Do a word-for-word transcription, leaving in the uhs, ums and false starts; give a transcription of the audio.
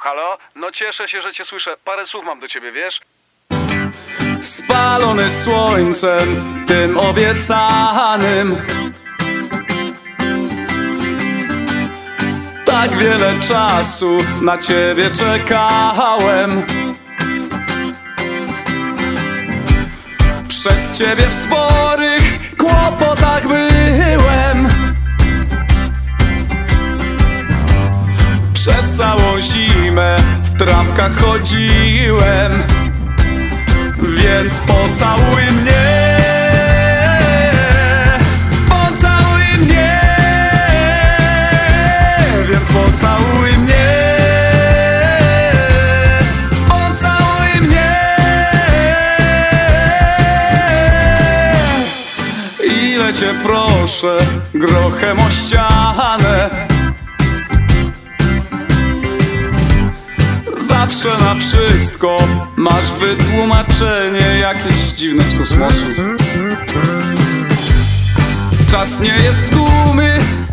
Halo? No cieszę się, że cię słyszę. Parę słów mam do ciebie, wiesz? Spalony słońcem, tym obiecanym. Tak wiele czasu na ciebie czekałem. Przez ciebie w sporych kłopotach byłem. Przez całą zimę w trampkach chodziłem. Więc pocałuj mnie, pocałuj mnie, więc pocałuj mnie, pocałuj mnie. Ile cię proszę, grochem o ścianę. Zawsze na wszystko masz wytłumaczenie jakieś dziwne z kosmosu. Czas nie jest z gumy,